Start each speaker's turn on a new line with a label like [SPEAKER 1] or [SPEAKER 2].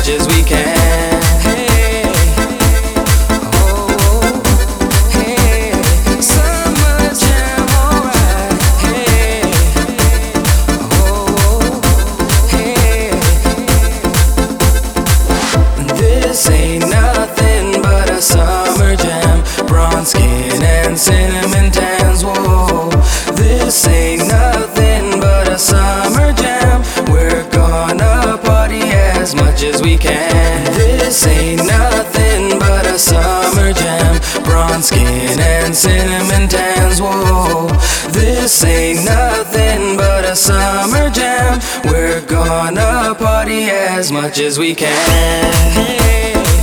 [SPEAKER 1] as we can. Hey, oh, hey, summer jam, alright. Hey, oh, hey, this ain't nothing but a summer jam. Bronze skin and cinnamon tans, whoa. This ain't nothing but a summer jam. We're gonna party as much as we can. This ain't nothing but a summer jam. Bronze skin and cinnamon tans, whoa. This ain't nothing but a summer jam. We're gonna party as much as we can. Hey.